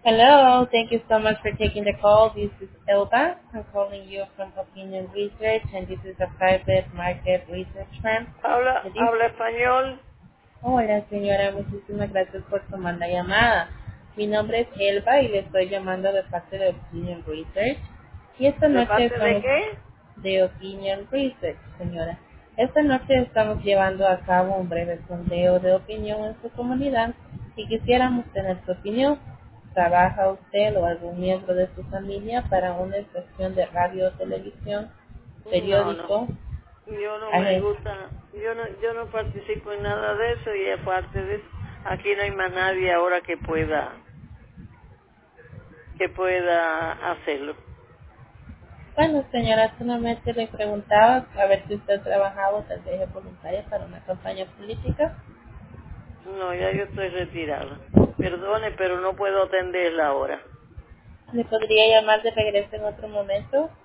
Hello. Thank you so much for taking the call. This is Elba. I'm calling you from Opinion Research, and this is a private market research firm. Habla, Me dice- habla español. Hola, señora. Muchísimas gracias por tomar la llamada. Mi nombre es Elba y le estoy llamando de parte de Opinion Research. Y esta ¿De noche parte de estamos qué? de Opinion Research, señora. Esta noche estamos llevando a cabo un breve sondeo de opinión en su comunidad y quisiéramos tener su opinión. ¿Trabaja usted o algún miembro de su familia para una estación de radio o televisión, No, no. periódico, Yo no me agencia? gusta, yo no participo en nada de eso y aparte de eso, aquí no hay más nadie ahora que pueda hacerlo. Bueno, señora, solamente le preguntaba a ver si usted trabajaba o tal vez es voluntaria para una campaña política. No, ya yo estoy retirada. Perdone, pero no puedo atenderla ahora. ¿Le podría llamar de regreso en otro momento?